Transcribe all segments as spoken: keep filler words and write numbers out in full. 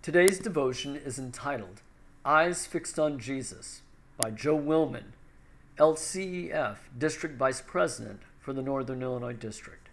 Today's devotion is entitled Eyes Fixed on Jesus by Joe Willman, L C E F District Vice President for the Northern Illinois District.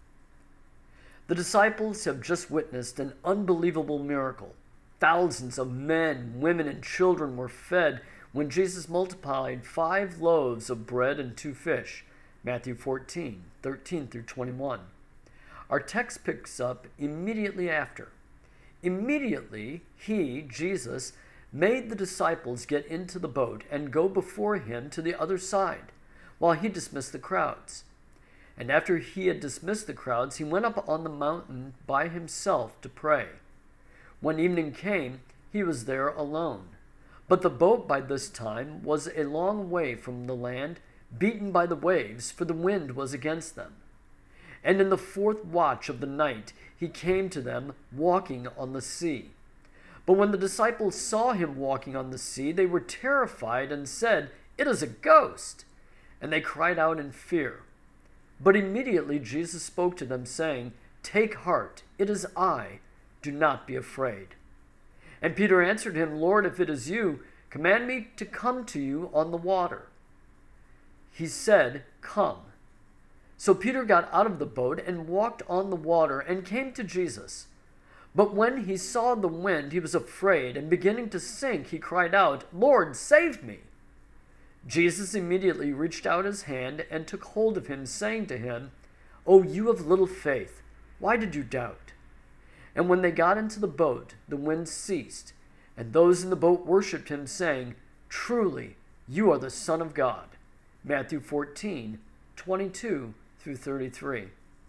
The disciples have just witnessed an unbelievable miracle. Thousands of men, women, and children were fed when Jesus multiplied five loaves of bread and two fish, Matthew fourteen, thirteen through twenty-one. Our text picks up immediately after. Immediately, he, Jesus, made the disciples get into the boat and go before him to the other side, while he dismissed the crowds. And after he had dismissed the crowds, he went up on the mountain by himself to pray. When evening came, he was there alone. But the boat by this time was a long way from the land, beaten by the waves, for the wind was against them. And in the fourth watch of the night he came to them walking on the sea. But when the disciples saw him walking on the sea, they were terrified and said, "It is a ghost!" And they cried out in fear. But immediately Jesus spoke to them, saying, "Take heart, it is I, do not be afraid." And Peter answered him, "Lord, if it is you, command me to come to you on the water." He said, "Come." So Peter got out of the boat and walked on the water and came to Jesus. But when he saw the wind, he was afraid, and beginning to sink, he cried out, "Lord, save me!" Jesus immediately reached out his hand and took hold of him, saying to him, "O you of little faith, why did you doubt?" And when they got into the boat, the wind ceased, and those in the boat worshipped him, saying, "Truly, you are the Son of God." Matthew fourteen, twenty-two through thirty-three.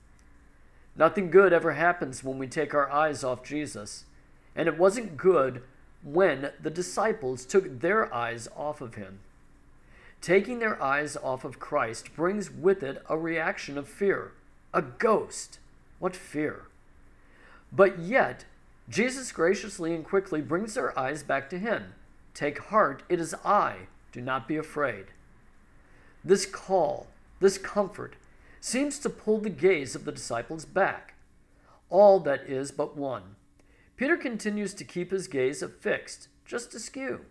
Nothing good ever happens when we take our eyes off Jesus, and it wasn't good when the disciples took their eyes off of him. Taking their eyes off of Christ brings with it a reaction of fear. A ghost! What fear! But yet, Jesus graciously and quickly brings their eyes back to him. "Take heart, it is I, do not be afraid." This call, this comfort, seems to pull the gaze of the disciples back. All that is but one. Peter continues to keep his gaze fixed, just askew.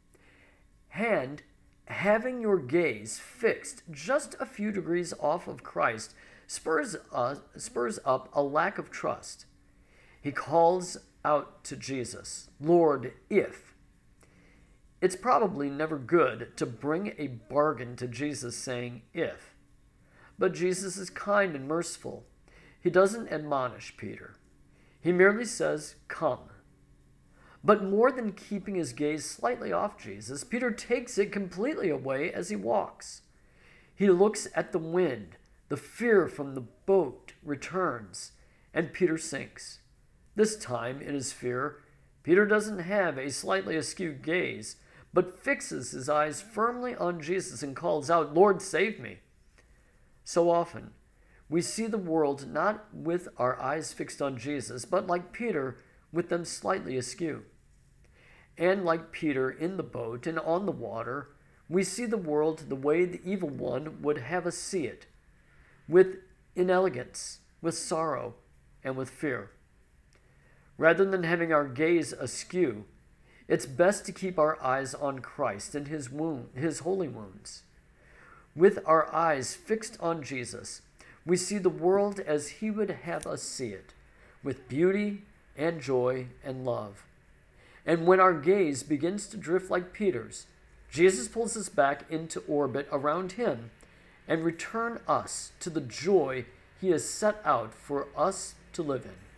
And having your gaze fixed just a few degrees off of Christ spurs, uh, spurs up a lack of trust. He calls out to Jesus, "Lord, if." It's probably never good to bring a bargain to Jesus saying, "if." But Jesus is kind and merciful. He doesn't admonish Peter. He merely says, "Come." But more than keeping his gaze slightly off Jesus, Peter takes it completely away as he walks. He looks at the wind. The fear from the boat returns, and Peter sinks. This time, in his fear, Peter doesn't have a slightly askew gaze, but fixes his eyes firmly on Jesus and calls out, "Lord, save me." So often, we see the world not with our eyes fixed on Jesus, but like Peter, with them slightly askew. And like Peter in the boat and on the water, we see the world the way the evil one would have us see it, with inelegance, with sorrow, and with fear. Rather than having our gaze askew, it's best to keep our eyes on Christ and his wound, his holy wounds. With our eyes fixed on Jesus, we see the world as he would have us see it, with beauty and joy and love. And when our gaze begins to drift like Peter's, Jesus pulls us back into orbit around him and return us to the joy he has set out for us to live in.